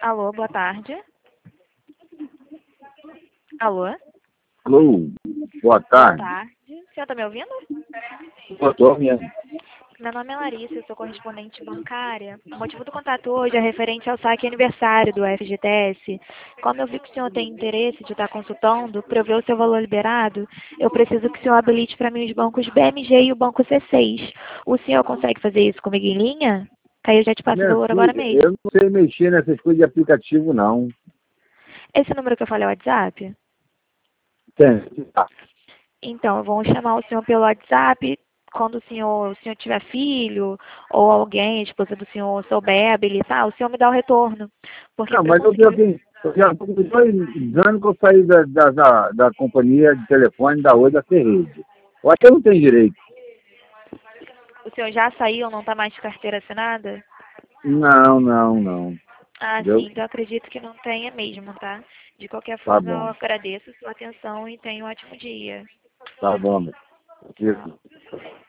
Alô, boa tarde. Alô? Alô, boa Boa tarde. tarde. O senhor está me ouvindo? Tô mesmo. Meu nome é Larissa, eu sou correspondente bancária. O motivo do contato hoje é referente ao saque aniversário do FGTS. Como eu vi que o senhor tem interesse de estar consultando, para eu ver o seu valor liberado, eu preciso que o senhor habilite para mim os bancos BMG e o banco C6. O senhor consegue fazer isso comigo em linha? Que aí eu já te passo o Minha valor agora filha, mesmo. eu não sei mexer nessas coisas de aplicativo, não. Esse número que eu falei é o WhatsApp? Tem. Então, vamos chamar o senhor pelo WhatsApp. Quando o senhor tiver filho ou alguém, a esposa do senhor, souber habilitar, o senhor me dá o retorno. Porque Não, para eu mas conseguir. eu já estou com 2 anos que eu saí da companhia de telefone da Oi da Ferrede. Eu acho que eu não tenho direito. O senhor já saiu, não está mais de carteira assinada? Não, não, não. Ah, sim, Entendeu? então acredito que não tenha mesmo, tá? De qualquer Tá forma, eu bom. agradeço a sua atenção e tenha um ótimo dia. Tá bom, meu. Tchau.